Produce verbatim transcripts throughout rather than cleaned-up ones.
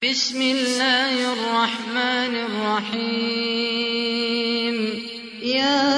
بسم الله الرحمن الرحيم. يا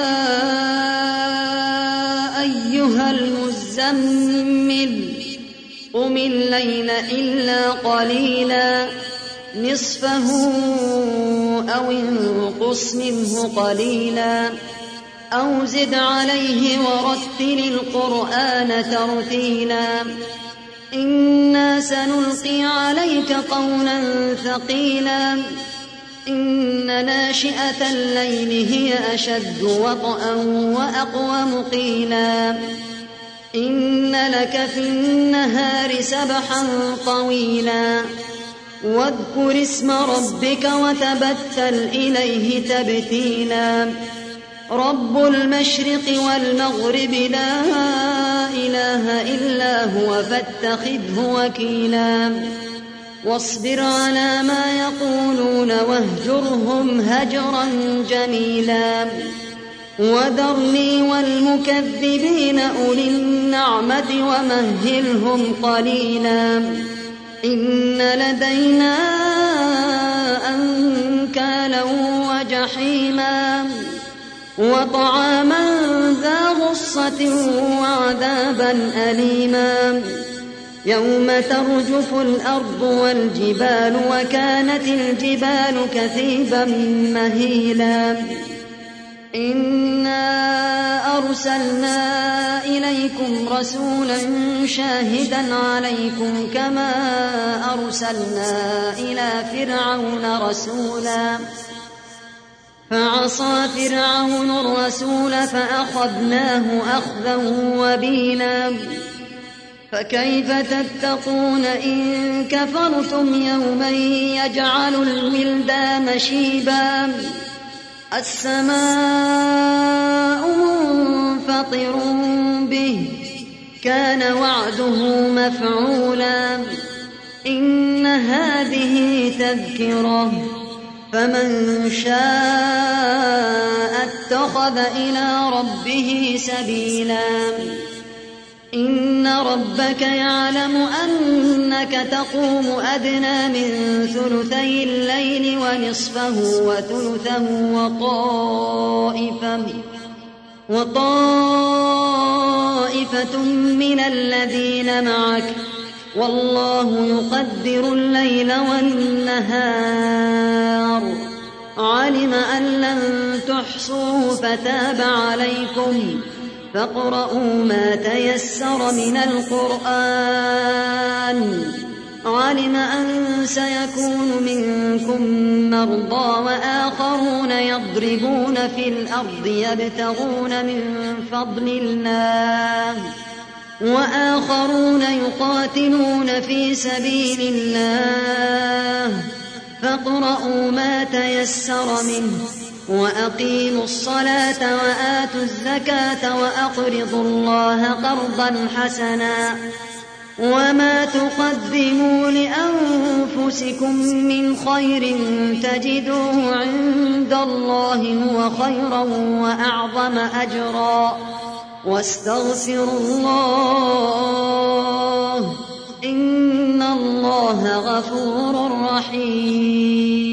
أيها المزمل قم الليل إلا قليلا نصفه أو انقص منه قليلا أو زد عليه ورتل القرآن ترتيلا إنا سنلقي عليك قولا ثقيلا إن ناشئة الليل هي أشد وطئا وأقوم قيلا إن لك في النهار سبحا طويلا واذكر اسم ربك وتبتل إليه تبتيلا رب المشرق والمغرب لا إله إلا هو فاتخذه وكيلا واصبر على ما يقولون واهجرهم هجرا جميلا وذرني والمكذبين أولي النعمة ومهلهم قليلا إن لدينا أنكالا وجحيما وطعاما ذا غصة وعذابا أليما يوم ترجف الأرض والجبال وكانت الجبال كثيبا مهيلا إنا أرسلنا إليكم رسولا شاهدا عليكم كما أرسلنا إلى فرعون رسولا فعصى فرعون الرسول فأخذناه أخذا وبيلا فكيف تتقون إن كفرتم يوما يجعل الولدان شيبا السماء منفطر به كان وعده مفعولا إن هذه تذكرة فمن شاء اتخذ إلى ربه سبيلا إن ربك يعلم أنك تقوم أدنى من ثلثي الليل ونصفه وثلثه وطائفة, وطائفة من الذين معك والله يقدر الليل والنهار علم أن لن تحصوه فتاب عليكم فاقرؤوا ما تيسر من القرآن علم أن سيكون منكم مرضى وآخرون يضربون في الأرض يبتغون من فضل الله وآخرون يقاتلون في سبيل الله فاقرؤوا ما تيسر منه وأقيموا الصلاة وآتوا الزكاة وأقرضوا الله قرضا حسنا وما تقدموا لأنفسكم من خير تجدوه عند الله هو خيرا وأعظم أجرا واستغفروا الله إن الله غفور رحيم.